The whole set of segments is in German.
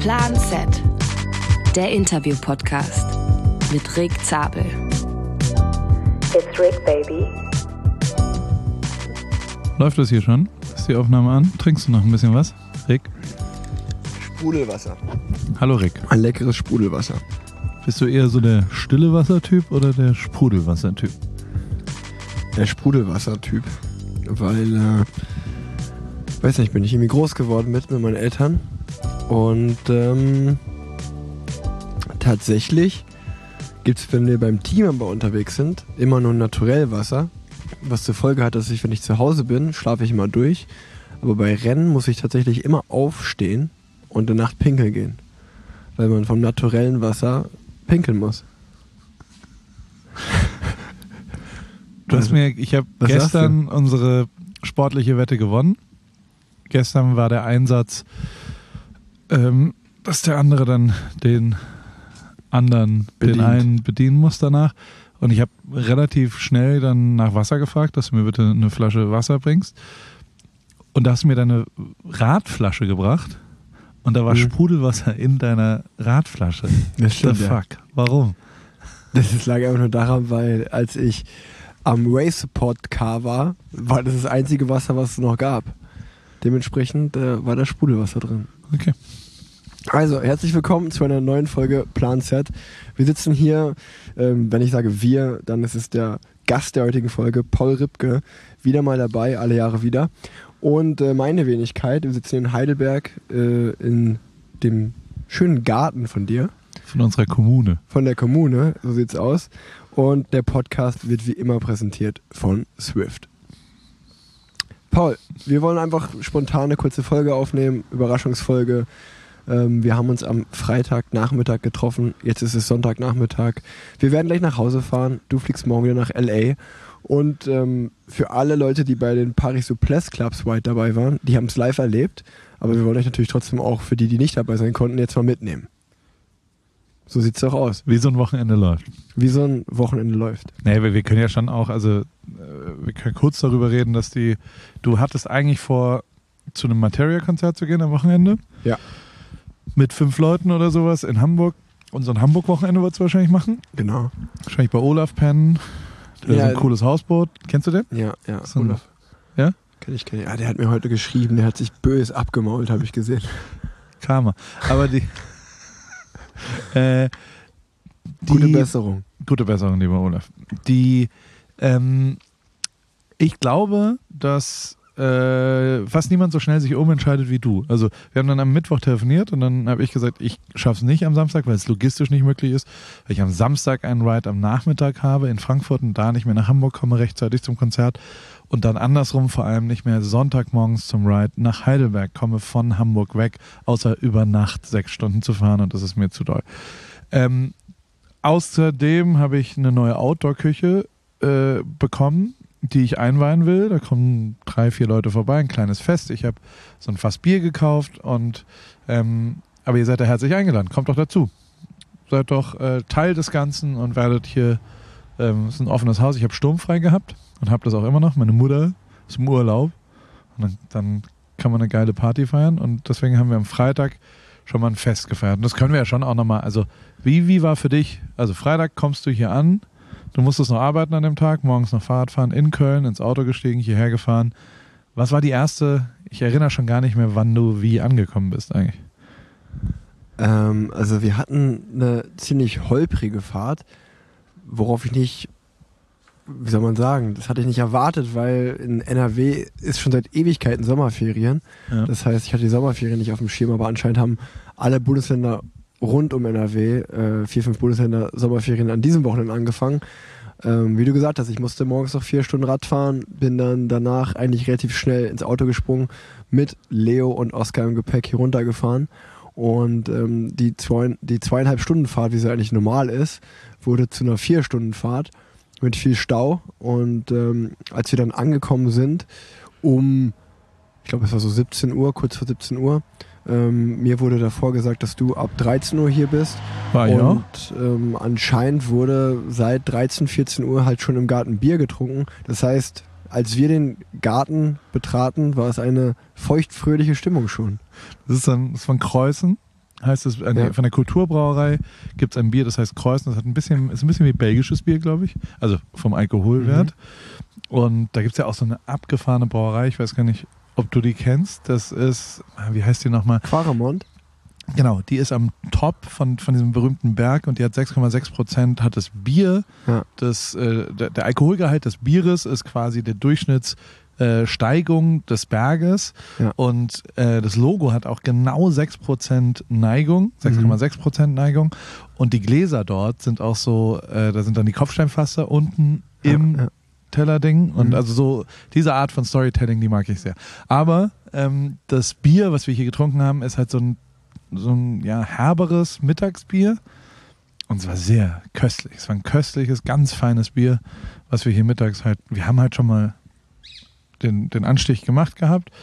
Plan Z, der Interview-Podcast mit Rick Zabel. It's Rick, baby. Läuft das hier schon? Ist die Aufnahme an? Trinkst du noch ein bisschen was, Rick? Sprudelwasser. Hallo Rick. Ein leckeres Sprudelwasser. Bist du eher so der stille Wassertyp oder der Sprudelwassertyp? Der Sprudelwassertyp. Weil, weiß nicht, bin ich irgendwie groß geworden mit meinen Eltern. Und tatsächlich gibt es, wenn wir beim Teamanbau unterwegs sind, immer nur Naturellwasser. Was zur Folge hat, dass ich, wenn ich zu Hause bin, schlafe ich immer durch. Aber bei Rennen muss ich tatsächlich immer aufstehen und in der Nacht pinkeln gehen. Weil man vom naturellen Wasser pinkeln muss. Ich habe gestern unsere sportliche Wette gewonnen. Gestern war der Einsatz, dass der andere dann den anderen, den einen bedienen muss danach. Und ich habe relativ schnell dann nach Wasser gefragt, dass du mir bitte eine Flasche Wasser bringst. Und da hast du mir deine Radflasche gebracht. Und da war Sprudelwasser in deiner Radflasche. Das stimmt, the fuck? Ja. Warum? Das lag einfach nur daran, weil als ich am Race Support Car war das einzige Wasser, was es noch gab. Dementsprechend war da Sprudelwasser drin. Okay. Also, herzlich willkommen zu einer neuen Folge Plan Z. Wir sitzen hier, wenn ich sage wir, dann ist es der Gast der heutigen Folge, Paul Ripke, wieder mal dabei, alle Jahre wieder. Und meine Wenigkeit, wir sitzen hier in Heidelberg in dem schönen Garten von dir. Von unserer Kommune. Von der Kommune, so sieht's aus. Und der Podcast wird wie immer präsentiert von Swift. Paul, wir wollen einfach spontan eine kurze Folge aufnehmen, Überraschungsfolge. Wir haben uns am Freitagnachmittag getroffen, jetzt ist es Sonntagnachmittag. Wir werden gleich nach Hause fahren, du fliegst morgen wieder nach L.A. Und für alle Leute, die bei den Paris Souplesse Clubs White dabei waren, die haben es live erlebt. Aber wir wollen euch natürlich trotzdem auch für die, die nicht dabei sein konnten, jetzt mal mitnehmen. So sieht's doch aus. Wie so ein Wochenende läuft. Nee, wir können ja schon auch, also wir können kurz darüber reden, dass du hattest eigentlich vor, zu einem Materia-Konzert zu gehen am Wochenende. Ja. Mit 5 Leuten oder sowas in Hamburg. Und so ein Hamburg-Wochenende wolltest du wahrscheinlich machen. Genau. Wahrscheinlich bei Olaf pennen. Der ist ein cooles Hausboot. Kennst du den? Ja. Olaf. Ja? Kenn ich. Ja, der hat mir heute geschrieben, der hat sich böse abgemault, habe ich gesehen. Karma. Aber Gute Besserung. Gute Besserung, lieber Olaf. Ich glaube, dass fast niemand so schnell sich umentscheidet wie du. Also wir haben dann am Mittwoch telefoniert und dann habe ich gesagt, ich schaffe es nicht am Samstag, weil es logistisch nicht möglich ist, weil ich am Samstag einen Ride am Nachmittag habe in Frankfurt und da nicht mehr nach Hamburg komme, rechtzeitig zum Konzert und dann andersrum vor allem nicht mehr Sonntagmorgens zum Ride nach Heidelberg komme, von Hamburg weg, außer über Nacht 6 Stunden zu fahren und das ist mir zu doll. Außerdem habe ich eine neue Outdoor-Küche bekommen, die ich einweihen will. Da kommen 3-4 Leute vorbei, ein kleines Fest. Ich habe so ein Fass Bier gekauft und aber ihr seid da herzlich eingeladen. Kommt doch dazu. Seid doch Teil des Ganzen und werdet hier, es ist ein offenes Haus. Ich habe sturmfrei gehabt und habe das auch immer noch. Meine Mutter ist im Urlaub und dann kann man eine geile Party feiern und deswegen haben wir am Freitag schon mal ein Fest gefeiert. Und das können wir ja schon auch nochmal, also wie war für dich, also Freitag kommst du hier an, du musstest noch arbeiten an dem Tag, morgens noch Fahrrad fahren, in Köln, ins Auto gestiegen, hierher gefahren. Was war die erste, ich erinnere schon gar nicht mehr, wann du wie angekommen bist eigentlich? Also wir hatten eine ziemlich holprige Fahrt, worauf ich nicht, wie soll man sagen, das hatte ich nicht erwartet, weil in NRW ist schon seit Ewigkeiten Sommerferien. Ja. Das heißt, ich hatte die Sommerferien nicht auf dem Schirm, aber anscheinend haben alle Bundesländer rund um NRW, 4-5 Bundesländer, Sommerferien an diesem Wochenende angefangen. Wie du gesagt hast, ich musste morgens noch 4 Stunden Rad fahren, bin dann danach eigentlich relativ schnell ins Auto gesprungen, mit Leo und Oskar im Gepäck hier runtergefahren. Und die 2,5 Stunden Fahrt, wie sie eigentlich normal ist, wurde zu einer 4-Stunden-Fahrt mit viel Stau. Und als wir dann angekommen sind, ich glaube es war so 17 Uhr, kurz vor 17 Uhr, mir wurde davor gesagt, dass du ab 13 Uhr hier bist. Und anscheinend wurde seit 13, 14 Uhr halt schon im Garten Bier getrunken. Das heißt, als wir den Garten betraten, war es eine feuchtfröhliche Stimmung schon. Das ist von Kreuzen. heißt es, von der Kulturbrauerei gibt es ein Bier, das heißt Kreuzen. Das ist ein bisschen wie belgisches Bier, glaube ich. Also vom Alkoholwert. Und da gibt es ja auch so eine abgefahrene Brauerei. Ich weiß gar nicht, ob du die kennst. Das ist, wie heißt die nochmal? Quaremont. Genau, die ist am Top von diesem berühmten Berg und die hat 6,6%, hat das Bier. Ja. Der Alkoholgehalt des Bieres ist quasi der Durchschnittssteigung des Berges. Ja. Und das Logo hat auch genau 6% Neigung, 6,6% Neigung. Und die Gläser dort sind auch so, da sind dann die Kopfsteinfasser unten im Tellerding. Und also so diese Art von Storytelling, die mag ich sehr. Aber das Bier, was wir hier getrunken haben, ist halt so ein herberes Mittagsbier. Und es war sehr köstlich. Es war ein köstliches, ganz feines Bier, was wir hier mittags halt, wir haben halt schon mal den Anstich gemacht gehabt.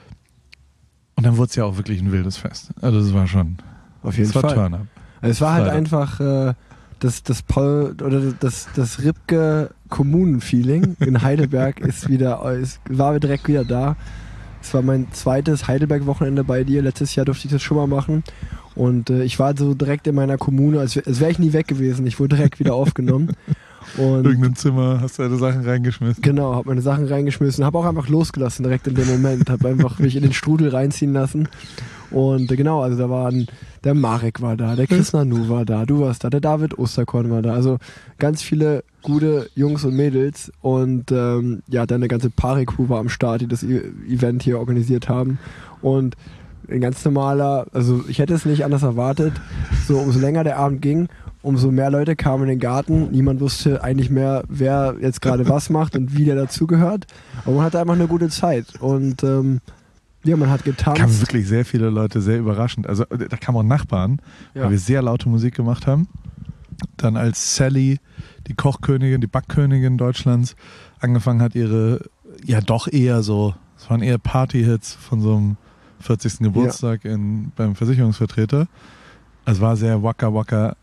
Und dann wurde es ja auch wirklich ein wildes Fest. Also das war schon, auf jeden Fall. Turn-up. Es war halt einfach das Paul oder das Ribke Kommunen-Feeling in Heidelberg war direkt wieder da. Es war mein zweites Heidelberg-Wochenende bei dir. Letztes Jahr durfte ich das schon mal machen. Und ich war so direkt in meiner Kommune, als wäre ich nie weg gewesen. Ich wurde direkt wieder aufgenommen. Und irgendein Zimmer, hast du deine Sachen reingeschmissen? Genau, habe meine Sachen reingeschmissen. Habe auch einfach losgelassen direkt in dem Moment. Habe einfach mich in den Strudel reinziehen lassen. Und genau, also da waren, der Marek war da, der Chris Nanu war da, du warst da, der David Osterkorn war da. Also ganz viele gute Jungs und Mädels. Und deine ganze Pari-Crew war am Start, die das Event hier organisiert haben. Und ein ganz normaler, also ich hätte es nicht anders erwartet, so umso länger der Abend ging, umso mehr Leute kamen in den Garten. Niemand wusste eigentlich mehr, wer jetzt gerade was macht und wie der dazugehört. Aber man hatte einfach eine gute Zeit. Und man hat getanzt. Kamen wirklich sehr viele Leute, sehr überraschend. Also da kamen auch Nachbarn, weil wir sehr laute Musik gemacht haben. Dann als Sally, die Kochkönigin, die Backkönigin Deutschlands, angefangen hat, ihre, es waren eher Party-Hits von so einem 40. Geburtstag beim Versicherungsvertreter. Es war sehr waka waka,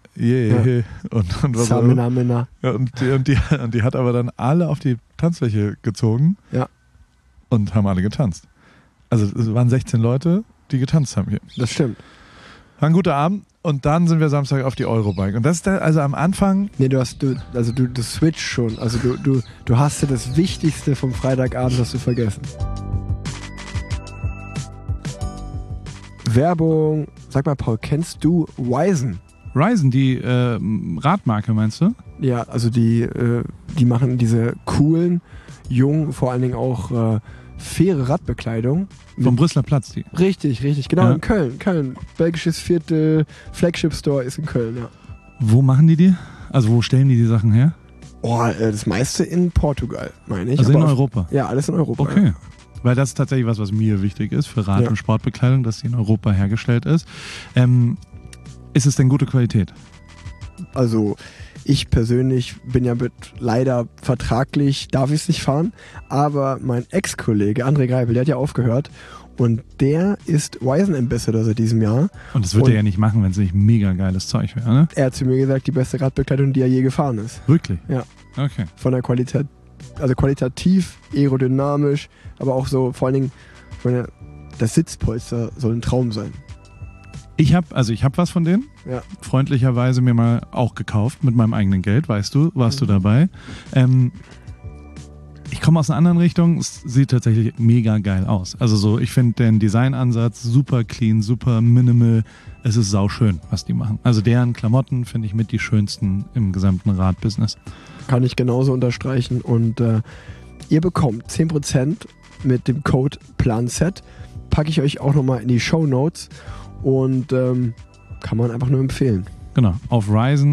und was Samina. Ja, und die hat aber dann alle auf die Tanzfläche gezogen und haben alle getanzt. Also es waren 16 Leute, die getanzt haben hier. Das stimmt. War ein guter Abend und dann sind wir Samstag auf die Eurobike. Und das ist also am Anfang... Nee, du switcht schon. Also du hast ja das Wichtigste vom Freitagabend hast du vergessen. Werbung. Sag mal, Paul, kennst du Ryzen? Ryzen, die Radmarke, meinst du? Ja, also die machen diese coolen, jungen, vor allen Dingen auch faire Radbekleidung. Vom Brüsseler Platz, die. Richtig, genau, ja. In Köln. Belgisches Viertel, Flagship Store ist in Köln, ja. Wo machen die? Also wo stellen die Sachen her? Oh, das meiste in Portugal, meine ich. Also in Europa? Ja, alles in Europa. Okay. Ja. Weil das ist tatsächlich was mir wichtig ist für Rad- und Sportbekleidung, dass die in Europa hergestellt ist. Ist es denn gute Qualität? Also ich persönlich bin ja leider vertraglich, darf ich es nicht fahren, aber mein Ex-Kollege André Greipel, der hat ja aufgehört und der ist Ryzen Ambassador seit diesem Jahr. Und das würde er ja nicht machen, wenn es nicht mega geiles Zeug wäre, ne? Er hat zu mir gesagt, die beste Radbekleidung, die er je gefahren ist. Wirklich? Ja. Okay. Von der Qualität, also qualitativ, aerodynamisch, aber auch so vor allen Dingen, das Sitzpolster soll ein Traum sein. Ich hab was von denen, freundlicherweise mir mal auch gekauft mit meinem eigenen Geld, weißt du, warst du dabei. Ich komme aus einer anderen Richtung, es sieht tatsächlich mega geil aus. Also so, ich finde den Designansatz super clean, super minimal, es ist sauschön, was die machen. Also deren Klamotten finde ich mit die schönsten im gesamten Radbusiness. Kann ich genauso unterstreichen und ihr bekommt 10% mit dem Code PLANZ, packe ich euch auch nochmal in die Shownotes. Und kann man einfach nur empfehlen. Genau, auf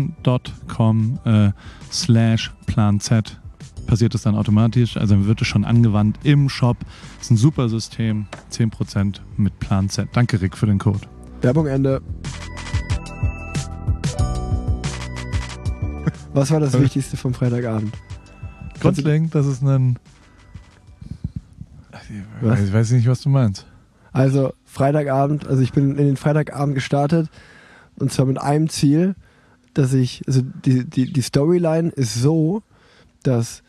ryzen.com/planz passiert das dann automatisch. Also wird es schon angewandt im Shop. Das ist ein super System. 10% mit Plan Z. Danke, Rick, für den Code. Werbung Ende. Was war das Wichtigste vom Freitagabend? Grundlegend, das ist ein... Ich weiß nicht, was du meinst. Also Freitagabend, also ich bin in den Freitagabend gestartet und zwar mit einem Ziel, dass die Storyline ist so, dass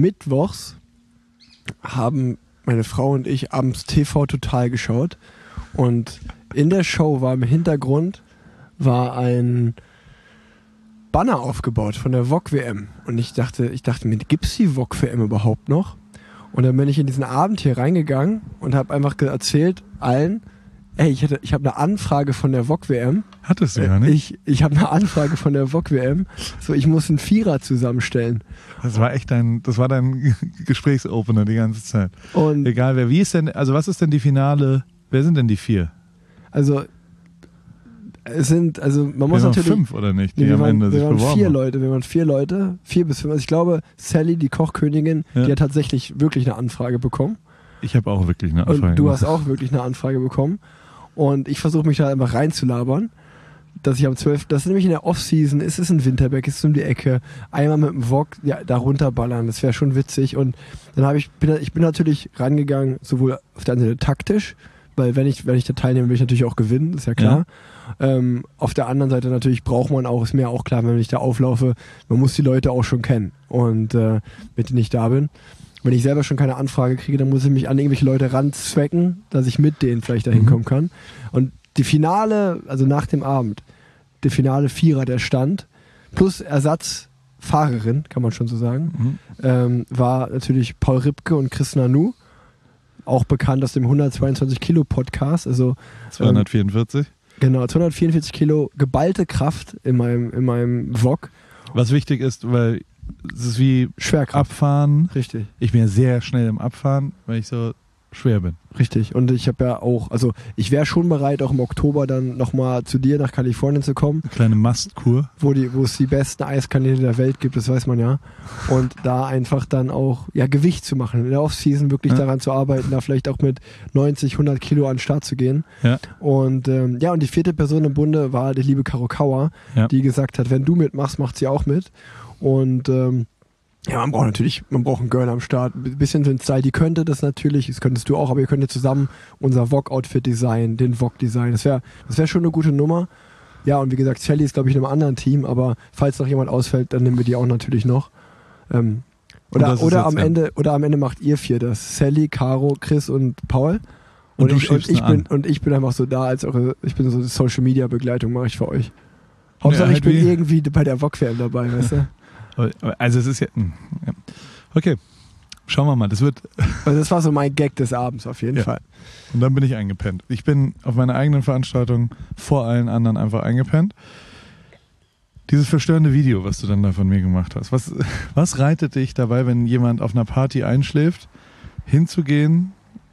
mittwochs haben meine Frau und ich abends TV Total geschaut Und in der Show war im Hintergrund ein Banner aufgebaut von der VOG-WM. Und ich dachte mir, gibt's die VOG-WM überhaupt noch? Und dann bin ich in diesen Abend hier reingegangen und habe einfach erzählt allen, ey, ich habe eine Anfrage von der VOG-WM. Hattest du ja nicht? Ich habe eine Anfrage von der VOG-WM. So, ich muss einen Vierer zusammenstellen. Das war dein Gesprächsopener die ganze Zeit. Und egal wer, was ist denn die Finale, wer sind denn die 4? Also, man muss natürlich... 5 oder nicht, die am Ende sich beworben haben. Wir waren 4 Leute, 4 bis 5. Also ich glaube, Sally, die Kochkönigin, die hat tatsächlich wirklich eine Anfrage bekommen. Ich habe auch wirklich eine Anfrage. Und du hast auch wirklich eine Anfrage bekommen. Und ich versuche mich da einfach reinzulabern, dass ich am 12., das ist nämlich in der Off-Season, es ist ein Winterberg, es ist um die Ecke, einmal mit dem VOG da runterballern, das wäre schon witzig. Und dann bin ich natürlich rangegangen, sowohl auf der einen Seite taktisch, weil wenn ich da teilnehme, will ich natürlich auch gewinnen, ist ja klar. Ja. Auf der anderen Seite natürlich braucht man auch, ist mir auch klar, wenn ich da auflaufe, man muss die Leute auch schon kennen. Und mit denen ich da bin. Wenn ich selber schon keine Anfrage kriege, dann muss ich mich an irgendwelche Leute ranzwecken, dass ich mit denen vielleicht da hinkommen kann. Und die Finale, also nach dem Abend, der finale Vierer, der stand, plus Ersatzfahrerin, kann man schon so sagen, war natürlich Paul Ripke und Chris Nanu, auch bekannt aus dem 122 Kilo Podcast, also 244. Genau, 244 Kilo geballte Kraft in meinem VOG. Was wichtig ist, weil es ist wie Schwerkraft. Abfahren. Richtig. Ich bin ja sehr schnell im Abfahren, weil ich so schwer bin. Richtig. Und ich habe ja auch, also ich wäre schon bereit, auch im Oktober dann nochmal zu dir nach Kalifornien zu kommen. Eine kleine Mastkur. Wo es die besten Eiskanäle der Welt gibt, das weiß man ja. Und da einfach dann auch Gewicht zu machen. In der Offseason wirklich daran zu arbeiten, da vielleicht auch mit 90, 100 Kilo an den Start zu gehen. Ja. Und und die 4. Person im Bunde war die liebe Caro Kauer, die gesagt hat, wenn du mitmachst, macht sie auch mit. Und man braucht einen Girl am Start, ein bisschen den Style, die könnte das natürlich, das könntest du auch, aber ihr könnt ja zusammen unser VOG-Outfit designen, den VOG-Design, das wär schon eine gute Nummer. Ja, und wie gesagt, Sally ist, glaube ich, in einem anderen Team, aber falls noch jemand ausfällt, dann nehmen wir die auch natürlich noch. Oder am Ende macht ihr 4 das. Sally, Caro, Chris und Paul. Und ich bin einfach so da, ich bin so die Social-Media-Begleitung, mache ich für euch. Hauptsache, ich bin irgendwie bei der VOG-WM dabei, weißt du? Also es ist ja... Okay, schauen wir mal. Also das war so mein Gag des Abends auf jeden Fall. Und dann bin ich eingepennt. Ich bin auf meiner eigenen Veranstaltung vor allen anderen einfach eingepennt. Dieses verstörende Video, was du dann da von mir gemacht hast, was reitet dich dabei, wenn jemand auf einer Party einschläft, hinzugehen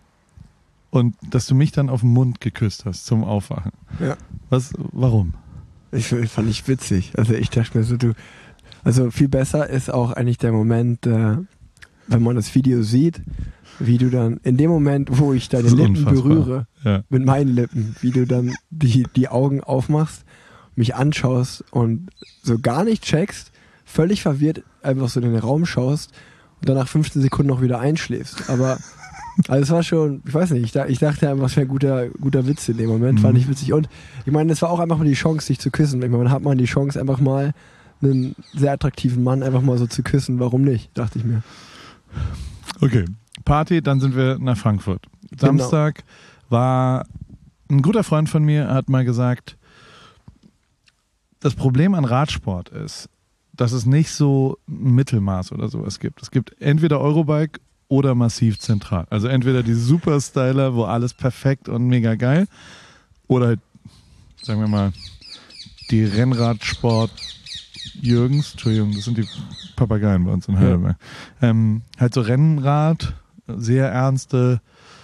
und dass du mich dann auf den Mund geküsst hast zum Aufwachen? Ja. Warum? Fand ich witzig. Also ich dachte mir so, also viel besser ist auch eigentlich der Moment, wenn man das Video sieht, wie du dann in dem Moment, wo ich deine Lippen berühre, mit meinen Lippen, wie du dann die Augen aufmachst, mich anschaust und so gar nicht checkst, völlig verwirrt einfach so in den Raum schaust und dann nach 15 Sekunden noch wieder einschläfst. Aber also es war schon, ich weiß nicht, ich dachte einfach, es wäre ein guter Witz in dem Moment, fand ich witzig. Und ich meine, es war auch einfach mal die Chance, sich zu küssen. Ich meine, man hat mal die Chance, einfach mal einen sehr attraktiven Mann einfach mal so zu küssen. Warum nicht, dachte ich mir. Okay, Party, dann sind wir nach Frankfurt. Samstag war ein guter Freund von mir, hat mal gesagt, das Problem an Radsport ist, dass es nicht so ein Mittelmaß oder sowas gibt. Es gibt entweder Eurobike oder massiv zentral. Also entweder die Superstyler, wo alles perfekt und mega geil, oder halt, sagen wir mal, die Rennradsport Jürgens, Entschuldigung, das sind die Papageien bei uns in Heidelberg. Halt so Rennrad, sehr ernste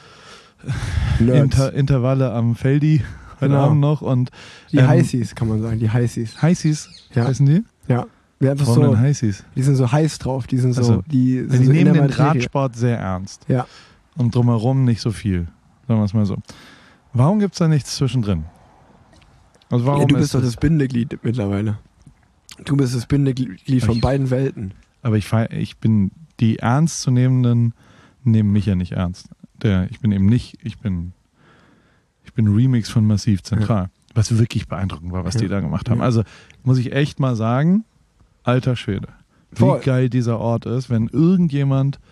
Intervalle am Feldi heute Abend noch. Und, die Heißis, kann man sagen, die Heißis. Heißis heißen die? Ja. Warum so, denn Heißis? Die sind so heiß drauf, die sind so... Also, die so nehmen den Radsport sehr ernst. Ja. Und drumherum nicht so viel. Sagen wir es mal so. Warum gibt es da nichts zwischendrin? Also warum du bist doch das Bindeglied mittlerweile. Du bist das Bindeglied von beiden Welten. Aber ich bin die Ernstzunehmenden nehmen mich ja nicht ernst. Ich bin Remix von Massiv Zentral. Ja. Was wirklich beeindruckend war, was die da gemacht haben. Also muss ich echt mal sagen, alter Schwede, wie geil dieser Ort ist, wenn irgendjemand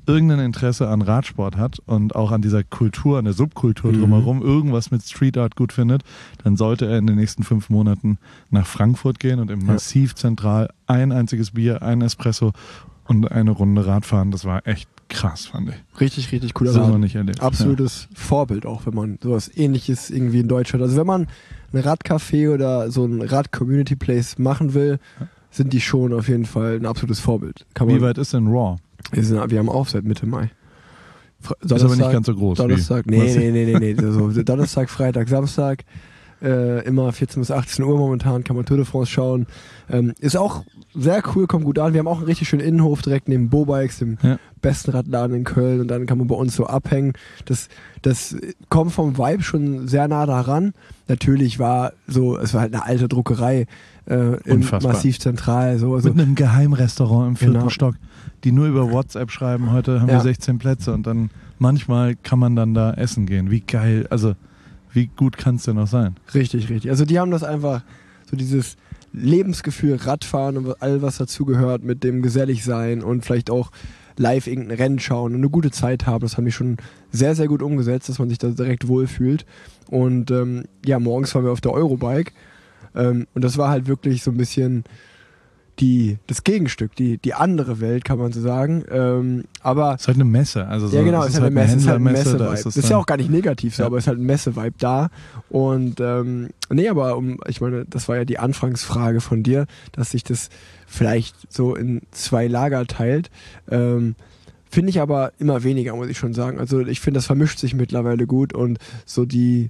irgendein Interesse an Radsport hat und auch an dieser Kultur, an der Subkultur drumherum, irgendwas mit Street Art gut findet, dann sollte er in den nächsten 5 Monaten nach Frankfurt gehen und im Massiv Zentral ein einziges Bier, ein Espresso und eine Runde Rad fahren. Das war echt krass, fand ich. Richtig, richtig cooler Das haben wir Laden. nicht erlebt. Absolutes Vorbild auch, wenn man sowas Ähnliches irgendwie in Deutschland, also wenn man ein Radcafé oder so ein Rad-Community-Place machen will, sind die schon auf jeden Fall ein absolutes Vorbild. Wie weit ist denn Raw? Wir haben auf seit Mitte Mai. Ist aber nicht ganz so groß. Donnerstag, nee. So, Donnerstag, Freitag, Samstag, immer 14 bis 18 Uhr momentan, kann man Tour de France schauen. Ist auch sehr cool, kommt gut an. Wir haben auch einen richtig schönen Innenhof direkt neben Bobikes, dem besten Radladen in Köln, und dann kann man bei uns so abhängen. Das kommt vom Vibe schon sehr nah daran. Natürlich es war halt eine alte Druckerei im Massiv Zentral. So, also mit einem Geheimrestaurant im 4. Genau. Stock, die nur über WhatsApp schreiben, heute haben wir 16 Plätze, und dann manchmal kann man dann da essen gehen. Wie geil, also wie gut kann es denn noch sein? Richtig, richtig. Also die haben das einfach, so dieses Lebensgefühl, Radfahren und all was dazugehört, mit dem Geselligsein und vielleicht auch live irgendein Rennen schauen und eine gute Zeit haben. Das haben die schon sehr, sehr gut umgesetzt, dass man sich da direkt wohlfühlt. Und morgens waren wir auf der Eurobike, und das war halt wirklich so ein bisschen das Gegenstück, die andere Welt, kann man so sagen. Aber es ist halt eine Messe. Also so, ja, genau, es ist halt eine Messe. Es ist halt ein Messe-Vibe. Da ist ja auch gar nicht negativ so, aber es ist halt ein Messe-Vibe da. Und ich meine, das war ja die Anfangsfrage von dir, dass sich das vielleicht so in 2 Lager teilt. Finde ich aber immer weniger, muss ich schon sagen. Also ich finde, das vermischt sich mittlerweile gut, und so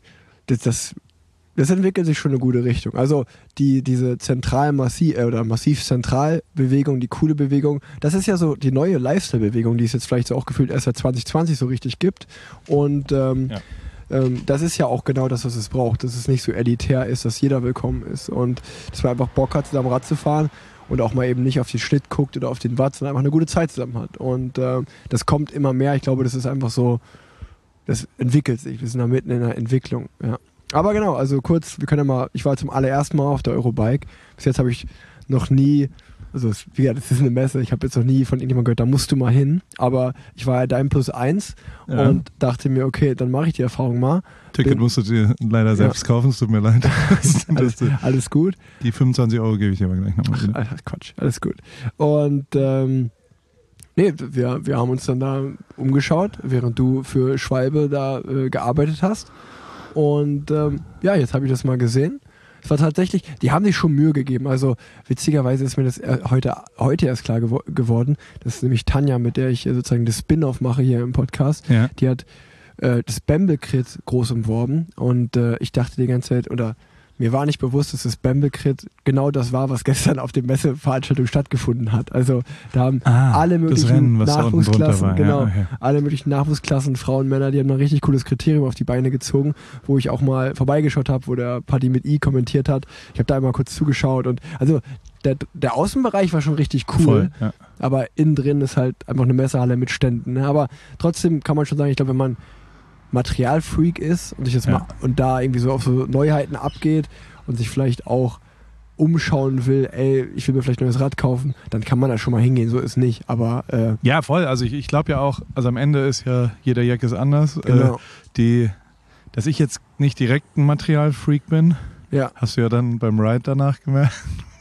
das entwickelt sich schon in eine gute Richtung. Also diese Massiv-Zentral-Bewegung, die coole Bewegung, das ist ja so die neue Lifestyle-Bewegung, die es jetzt vielleicht so auch gefühlt erst seit 2020 so richtig gibt. Und das ist ja auch genau das, was es braucht. Dass es nicht so elitär ist, dass jeder willkommen ist. Und dass man einfach Bock hat, zusammen Rad zu fahren und auch mal eben nicht auf den Schnitt guckt oder auf den Watt, sondern einfach eine gute Zeit zusammen hat. Und das kommt immer mehr. Ich glaube, das ist einfach so, das entwickelt sich. Wir sind da mitten in einer Entwicklung, ja. Aber genau, also kurz, ich war zum allerersten Mal auf der Eurobike. Bis jetzt habe ich noch nie, das ist eine Messe, ich habe jetzt noch nie von irgendjemandem gehört, da musst du mal hin. Aber ich war ja da im +1 und dachte mir, okay, dann mache ich die Erfahrung mal. Ticket musst du dir leider selbst kaufen, es tut mir leid. Alles gut. Die 25 € gebe ich dir aber gleich nochmal wieder. Quatsch, alles gut. Und wir haben uns dann da umgeschaut, während du für Schwalbe da gearbeitet hast. Und jetzt habe ich das mal gesehen. Es war tatsächlich, die haben sich schon Mühe gegeben. Also witzigerweise ist mir das heute erst klar geworden. Das ist nämlich Tanja, mit der ich sozusagen das Spin-off mache hier im Podcast. Ja. Die hat das Bamble-Crit groß umworben. Und ich dachte die ganze Zeit, oder mir war nicht bewusst, dass das Bamble-Crit genau das war, was gestern auf der Messeveranstaltung stattgefunden hat. Also da haben alle möglichen Rennen, Nachwuchsklassen, alle möglichen Nachwuchsklassen, Frauen, Männer, die haben ein richtig cooles Kriterium auf die Beine gezogen, wo ich auch mal vorbeigeschaut habe, wo der Paddy mit I kommentiert hat. Ich habe da einmal kurz zugeschaut, und also der Außenbereich war schon richtig cool, voll, ja. Aber innen drin ist halt einfach eine Messehalle mit Ständen. Ne? Aber trotzdem kann man schon sagen, ich glaube, wenn man Materialfreak ist und sich jetzt mal und da irgendwie so auf so Neuheiten abgeht und sich vielleicht auch umschauen will, ich will mir vielleicht ein neues Rad kaufen, dann kann man da schon mal hingehen, so ist nicht, aber ja, voll, also ich glaube ja auch, also am Ende ist ja jeder Jack ist anders, genau. Dass ich jetzt nicht direkt ein Materialfreak bin, hast du ja dann beim Ride danach gemerkt.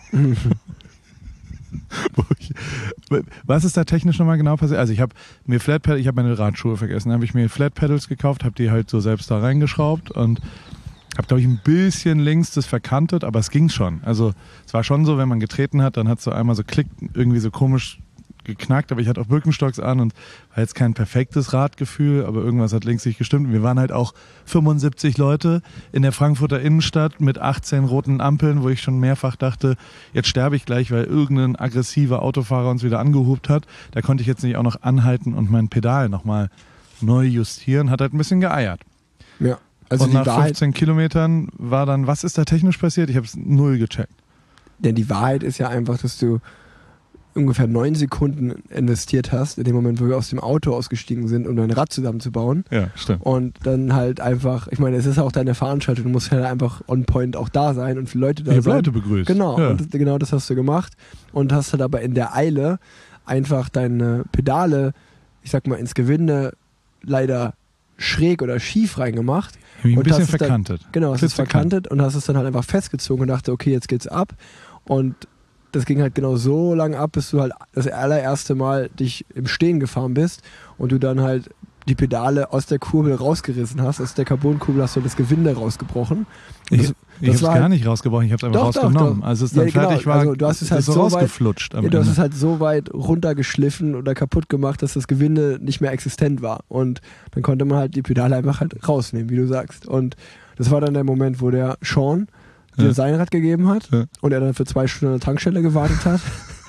Was ist da technisch nochmal genau passiert? Also ich habe mir ich habe meine Radschuhe vergessen, habe ich mir Flat Pedals gekauft, habe die halt so selbst da reingeschraubt und habe, glaube ich, ein bisschen links das verkantet, aber es ging schon. Also es war schon so, wenn man getreten hat, dann hat es so einmal so irgendwie so komisch geknackt, aber ich hatte auch Birkenstocks an und war jetzt kein perfektes Radgefühl, aber irgendwas hat links nicht gestimmt. Wir waren halt auch 75 Leute in der Frankfurter Innenstadt mit 18 roten Ampeln, wo ich schon mehrfach dachte, jetzt sterbe ich gleich, weil irgendein aggressiver Autofahrer uns wieder angehupt hat. Da konnte ich jetzt nicht auch noch anhalten und mein Pedal nochmal neu justieren, hat halt ein bisschen geeiert. Ja. Also und nach 15 Kilometern war dann, was ist da technisch passiert? Ich habe es 0 gecheckt. Denn die Wahrheit ist ja einfach, dass du ungefähr 9 Sekunden investiert hast, in dem Moment, wo wir aus dem Auto ausgestiegen sind, um dein Rad zusammenzubauen. Ja, stimmt. Und dann halt einfach, ich meine, es ist auch deine Veranstaltung, du musst halt einfach on point auch da sein und viele Leute da sein. Ich habe Leute begrüßt. Genau, und genau das hast du gemacht und hast halt aber in der Eile einfach deine Pedale ich sag mal, ins Gewinde leider schräg oder schief reingemacht. Ein und bisschen hast es verkantet. Dann, genau, hast es verkantet und hast es dann halt einfach festgezogen und dachte, okay, jetzt geht's ab. Und das ging halt genau so lang ab, bis du halt das allererste Mal dich im Stehen gefahren bist und du dann halt die Pedale aus der Kurbel rausgerissen hast. Aus der Carbonkurbel hast du das Gewinde rausgebrochen. Ich habe es gar nicht rausgebrochen, ich habe es einfach rausgenommen. Doch. Als es dann fertig war, also, du hast es halt so rausgeflutscht. du hast es halt so weit runtergeschliffen oder kaputt gemacht, dass das Gewinde nicht mehr existent war. Und dann konnte man halt die Pedale einfach halt rausnehmen, wie du sagst. Und das war dann der Moment, wo der Sean dir sein Rad gegeben hat und er dann für 2 Stunden an der Tankstelle gewartet hat.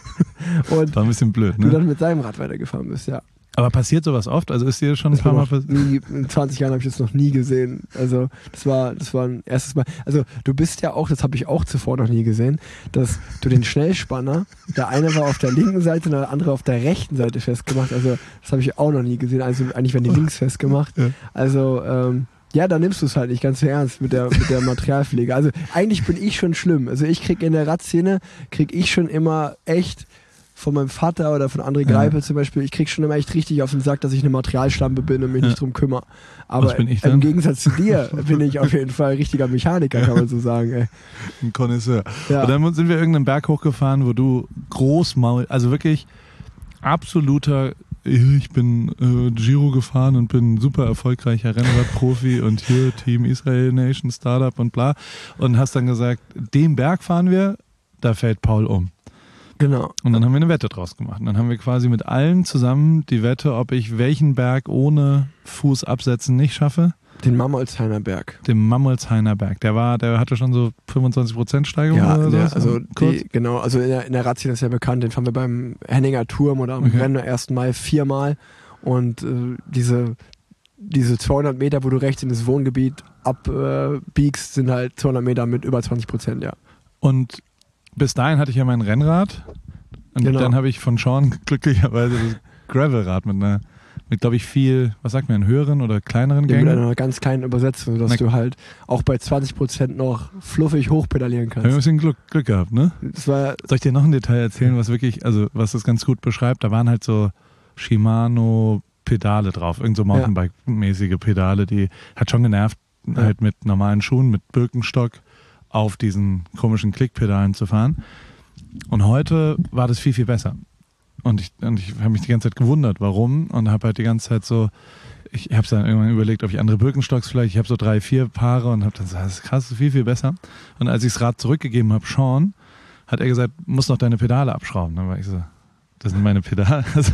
Und war ein bisschen blöd, ne? Du dann mit seinem Rad weitergefahren bist, ja. Aber passiert sowas oft? Also ist dir schon ein paar Mal passiert? In 20 Jahren habe ich das noch nie gesehen. Also das war ein erstes Mal. Also du bist ja auch, das habe ich auch zuvor noch nie gesehen, dass du den Schnellspanner, der eine war auf der linken Seite und der andere auf der rechten Seite festgemacht. Also das habe ich auch noch nie gesehen. Also eigentlich werden die links festgemacht. Ja. Also ja, da nimmst du es halt nicht ganz so ernst mit der Materialpflege. Also eigentlich bin ich schon schlimm. Also ich kriege in der Radszene, schon immer echt von meinem Vater oder von André Greipel zum Beispiel, ich krieg schon immer echt richtig auf den Sack, dass ich eine Materialschlampe bin und mich nicht drum kümmere. Aber im Gegensatz zu dir bin ich auf jeden Fall ein richtiger Mechaniker, kann man so sagen. Ey. Ein Connoisseur. Ja. Und dann sind wir irgendeinen Berg hochgefahren, wo du Großmaul, also wirklich absoluter, ich bin Giro gefahren und bin super erfolgreicher Rennradprofi und hier Team Israel Nation Startup und bla. Und hast dann gesagt, den Berg fahren wir, da fällt Paul um. Genau. Und dann haben wir eine Wette draus gemacht. Und dann haben wir quasi mit allen zusammen die Wette, ob ich welchen Berg ohne Fuß absetzen nicht schaffe. Den Mammolshainer Berg. Den Mammolshainer Berg. Der hatte schon so 25% Steigerung oder so. Also genau, also in der Radszene ist ja bekannt, den fahren wir beim Henninger Turm oder am Rennen am 1. Mai 4-mal. Und diese 200 Meter, wo du rechts in das Wohngebiet abbiegst, sind halt 200 Meter mit über 20%, ja. Und bis dahin hatte ich ja mein Rennrad und dann habe ich von Sean glücklicherweise das Gravelrad mit glaube ich viel, was sagt man, höheren oder kleineren Gängen? Mit einer ganz kleinen Übersetzung, sodass du halt auch bei 20% noch fluffig hochpedalieren kannst. Habe ich ein bisschen Glück gehabt, ne? Soll ich dir noch ein Detail erzählen, was das ganz gut beschreibt? Da waren halt so Shimano Pedale drauf, irgend so Mountainbike-mäßige Pedale, die hat schon genervt, halt mit normalen Schuhen, mit Birkenstock auf diesen komischen Klickpedalen zu fahren. Und heute war das viel, viel besser. Und ich habe mich die ganze Zeit gewundert, warum. Und habe halt die ganze Zeit so, ich habe dann irgendwann überlegt, ob ich andere Birkenstocks vielleicht, ich habe so 3, 4 Paare und habe dann gesagt, das ist krass, das ist viel, viel besser. Und als ich das Rad zurückgegeben habe, Sean, hat er gesagt, musst noch deine Pedale abschrauben. Dann war ich so, das sind meine Pedale. Also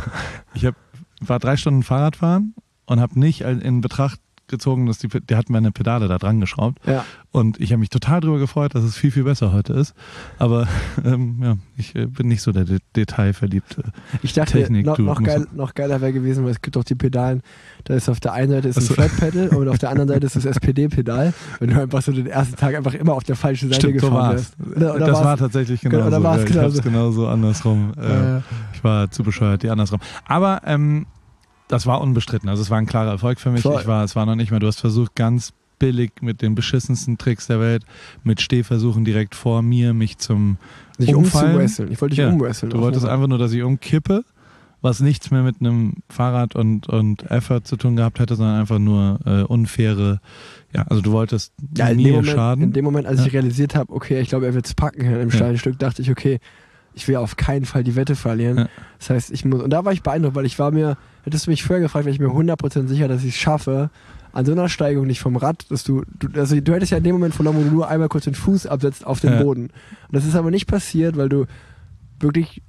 war 3 Stunden Fahrradfahren und habe nicht in Betracht gezogen, dass der hat meine Pedale da dran geschraubt. Ja. Und ich habe mich total darüber gefreut, dass es viel, viel besser heute ist. Aber ich bin nicht so der detailverliebte Ich dachte, noch geiler wäre gewesen, weil es gibt doch die Pedalen, da ist auf der einen Seite ist ein Flat-Pedal und auf der anderen Seite ist das SPD-Pedal. Wenn du einfach so den ersten Tag einfach immer auf der falschen Seite gefahren bist. Das war tatsächlich genauso. Oder war es ich habe es genauso andersrum. Ich war zu bescheuert, die andersrum. Aber das war unbestritten. Also es war ein klarer Erfolg für mich. Es war noch nicht mehr. Du hast versucht, ganz billig mit den beschissensten Tricks der Welt, mit Stehversuchen direkt vor mir, mich zum umzuwresteln. Ich wollte dich umwresteln. Du wolltest einfach nur, dass ich umkippe, was nichts mehr mit einem Fahrrad und Effort zu tun gehabt hätte, sondern einfach nur unfaire, also du wolltest mir schaden. In dem Moment, als ich realisiert habe, okay, ich glaube, er wird es packen im steilen Stück, dachte ich, okay, ich will auf keinen Fall die Wette verlieren. Ja. Das heißt, und da war ich beeindruckt, weil hättest du mich vorher gefragt, wäre ich mir 100% sicher, dass ich es schaffe, an so einer Steigung nicht vom Rad, dass du hättest ja in dem Moment verloren, wo du nur einmal kurz den Fuß absetzt auf den Boden. Und das ist aber nicht passiert, weil du wirklich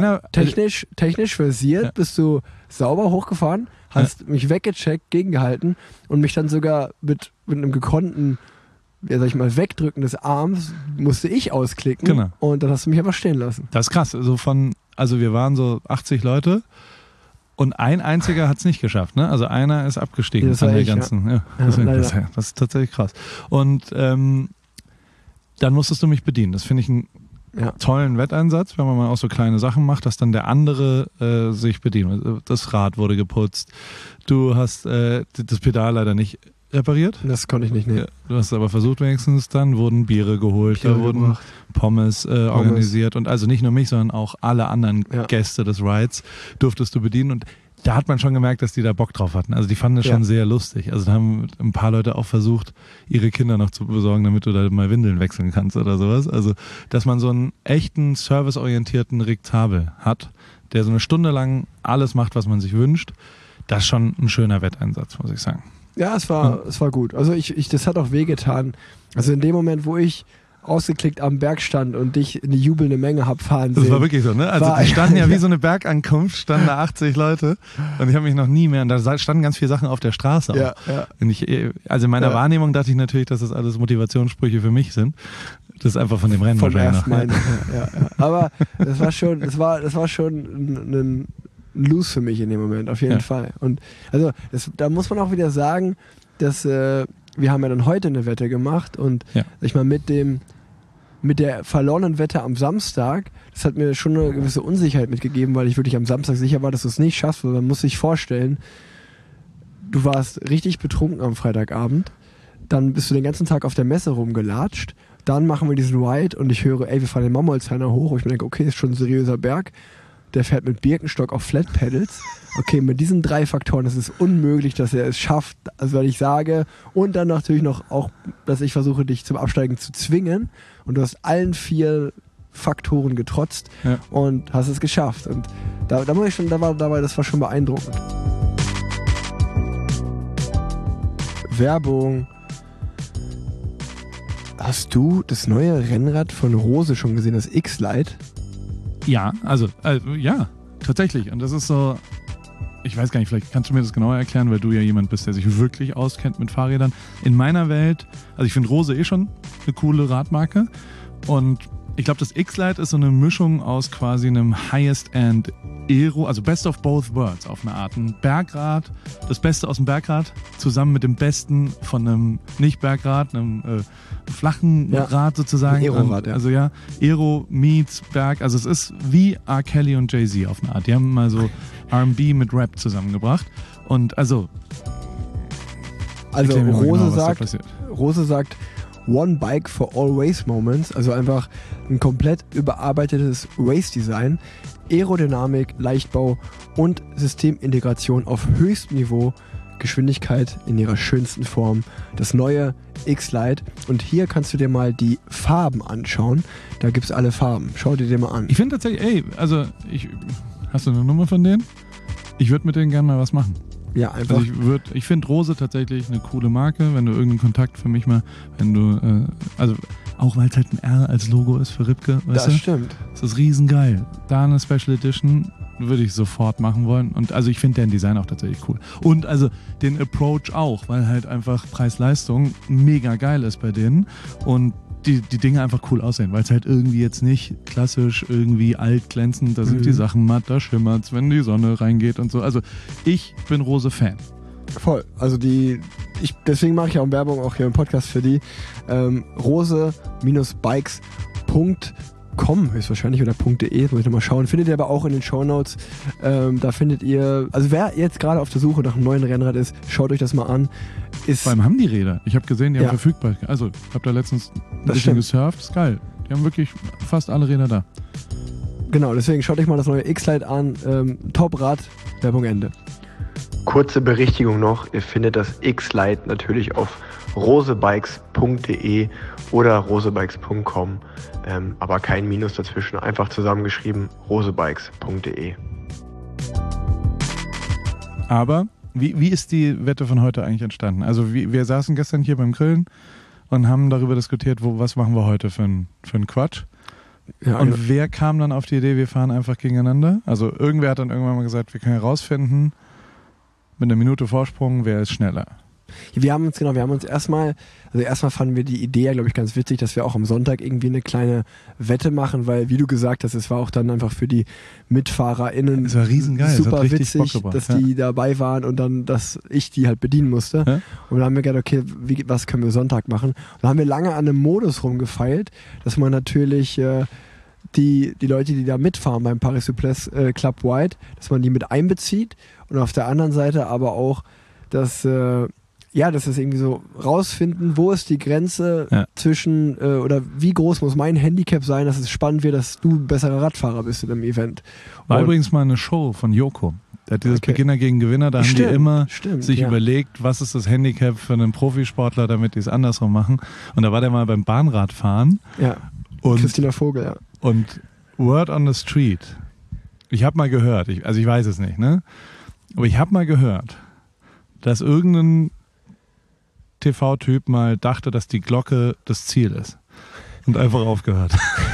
technisch versiert bist du sauber hochgefahren, hast mich weggecheckt, gegengehalten und mich dann sogar mit einem gekonnten Wegdrücken des Arms musste ich ausklicken. Genau. Und dann hast du mich einfach stehen lassen. Das ist krass. Also wir waren so 80 Leute und ein einziger hat es nicht geschafft. Ne? Also einer ist abgestiegen von der ganzen. Das ist tatsächlich krass. Und dann musstest du mich bedienen. Das finde ich einen tollen Wetteinsatz, wenn man mal auch so kleine Sachen macht, dass dann der andere sich bedient. Das Rad wurde geputzt. Du hast das Pedal leider nicht repariert. Das konnte ich nicht nehmen. Du hast es aber versucht wenigstens, dann wurden Biere geholt, da wurden Pommes organisiert und also nicht nur mich, sondern auch alle anderen Gäste des Rides durftest du bedienen und da hat man schon gemerkt, dass die da Bock drauf hatten. Also die fanden es schon sehr lustig. Also da haben ein paar Leute auch versucht, ihre Kinder noch zu besorgen, damit du da mal Windeln wechseln kannst oder sowas. Also, dass man so einen echten, serviceorientierten Rick Zabel hat, der so eine Stunde lang alles macht, was man sich wünscht, das ist schon ein schöner Wetteinsatz, muss ich sagen. Ja, es war gut. Also das hat auch wehgetan. Also in dem Moment, wo ich ausgeklickt am Berg stand und dich in die jubelnde Menge hab fahren sehen. Das war wirklich so, ne? Also die standen ja wie so eine Bergankunft, standen da 80 Leute und ich habe mich noch nie mehr, und da standen ganz viele Sachen auf der Straße auch. Ja. Und also in meiner Wahrnehmung dachte ich natürlich, dass das alles Motivationssprüche für mich sind. Das ist einfach von dem Rennen wahrscheinlich noch. Ja. Aber das war schon ein Lose für mich in dem Moment, auf jeden Fall. Und also da muss man auch wieder sagen, dass wir haben ja dann heute eine Wette gemacht und sag ich mal, mit der verlorenen Wette am Samstag, das hat mir schon eine gewisse Unsicherheit mitgegeben, weil ich wirklich am Samstag sicher war, dass du es nicht schaffst, weil man muss sich vorstellen, du warst richtig betrunken am Freitagabend, dann bist du den ganzen Tag auf der Messe rumgelatscht, dann machen wir diesen Ride und ich höre, ey, wir fahren den Mammolzheiner hoch und ich mir denke, okay, ist schon ein seriöser Berg, der fährt mit Birkenstock auf Flat Pedals. Okay, mit diesen 3 Faktoren ist es unmöglich, dass er es schafft, also weil ich sage, und dann natürlich noch auch, dass ich versuche, dich zum Absteigen zu zwingen und du hast allen 4 Faktoren getrotzt und hast es geschafft. Und da muss ich schon, das war schon beeindruckend. Werbung. Hast du das neue Rennrad von Rose schon gesehen, das X-Lite? Ja, also ja, tatsächlich. Und das ist so, ich weiß gar nicht, vielleicht kannst du mir das genauer erklären, weil du ja jemand bist, der sich wirklich auskennt mit Fahrrädern. In meiner Welt, also ich finde Rose schon eine coole Radmarke und ich glaube, das X-Lite ist so eine Mischung aus quasi einem Highest-End Aero, also Best of Both Worlds auf eine Art. Ein Bergrad, das Beste aus dem Bergrad, zusammen mit dem Besten von einem Nicht-Bergrad, einem flachen Rad sozusagen. Ein Aero-Rad, Also Aero meets Berg, also es ist wie R. Kelly und Jay-Z auf eine Art. Die haben mal so R&B mit Rap zusammengebracht und also Rose sagt One Bike for all Race Moments, also einfach ein komplett überarbeitetes Race-Design, Aerodynamik, Leichtbau und Systemintegration auf höchstem Niveau, Geschwindigkeit in ihrer schönsten Form, das neue X-Lite. Und hier kannst du dir mal die Farben anschauen, da gibt es alle Farben, schau dir mal an. Ich finde tatsächlich, hast du eine Nummer von denen? Ich würde mit denen gerne mal was machen. Ja, einfach. Also ich finde Rose tatsächlich eine coole Marke, wenn du irgendeinen Kontakt für mich mal, wenn du, also auch weil es halt ein R als Logo ist für Ripke, weißt du? Das stimmt. Das ist riesengeil. Da eine Special Edition würde ich sofort machen wollen und also ich finde deren Design auch tatsächlich cool. Und also den Approach auch, weil halt einfach Preis-Leistung mega geil ist bei denen und die Dinge einfach cool aussehen, weil es halt irgendwie jetzt nicht klassisch irgendwie alt glänzend, da sind die Sachen matt, da schimmert's, wenn die Sonne reingeht und so. Also ich bin Rose-Fan. Voll. Also deswegen mache ich auch Werbung auch hier im Podcast für die. rose-bikes.com höchstwahrscheinlich oder .de, muss ich nochmal schauen. Findet ihr aber auch in den Shownotes. Da findet ihr, also wer jetzt gerade auf der Suche nach einem neuen Rennrad ist, schaut euch das mal an. Vor allem haben die Räder. Ich habe gesehen, die haben verfügbar. Also ich habe da letztens ein bisschen gesurft. Ist geil. Die haben wirklich fast alle Räder da. Genau, deswegen schaut euch mal das neue X-Lite an. Top-Rad, Werbung Ende. Kurze Berichtigung noch, ihr findet das X-Lite natürlich auf rosebikes.de oder rosebikes.com, aber kein Minus dazwischen, einfach zusammengeschrieben rosebikes.de. Aber wie ist die Wette von heute eigentlich entstanden? Also wir saßen gestern hier beim Grillen und haben darüber diskutiert, was machen wir heute für einen Quatsch. Ja, und wer kam dann auf die Idee, wir fahren einfach gegeneinander? Also irgendwer hat dann irgendwann mal gesagt, wir können herausfinden, mit einer Minute Vorsprung, wer ist schneller? Wir haben uns erstmal fanden wir die Idee ja, glaube ich, ganz witzig, dass wir auch am Sonntag irgendwie eine kleine Wette machen, weil, wie du gesagt hast, es war auch dann einfach für die MitfahrerInnen es war riesengeil. Super witzig, dass die dabei waren und dann, dass ich die halt bedienen musste. Ja? Und dann haben wir gedacht, okay, was können wir Sonntag machen? Und dann haben wir lange an einem Modus rumgefeilt, dass man natürlich die Leute, die da mitfahren beim Paris-Souplesse Club White, dass man die mit einbezieht und auf der anderen Seite aber auch, dass Ja, das ist irgendwie so rausfinden, wo ist die Grenze zwischen, oder wie groß muss mein Handicap sein, dass es spannend wird, dass du ein besserer Radfahrer bist in einem Event. War übrigens mal eine Show von Joko. Der hat dieses Beginner gegen Gewinner, da haben die immer sich überlegt, was ist das Handicap für einen Profisportler, damit die es andersrum machen. Und da war der mal beim Bahnradfahren. Ja, und Christina Vogel, ja. Und Word on the Street. Ich habe mal gehört, ich weiß es nicht, ne? Aber ich habe mal gehört, dass irgendein TV-Typ mal dachte, dass die Glocke das Ziel ist. Und einfach aufgehört.